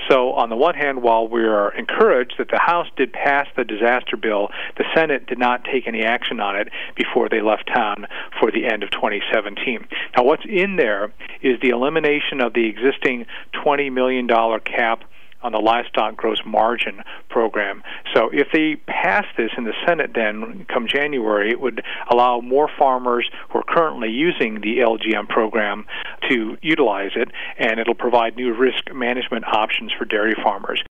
So on the one hand, while we are encouraged that the House did pass the disaster bill, the Senate did not take any action on it before they left town for the end of 2017. Now, what's in there is the elimination of the existing $20 million cap on the livestock gross margin program. So if they pass this in the Senate then come January, it would allow more farmers who are currently using the LGM program to utilize it, and it'll provide new risk management options for dairy farmers.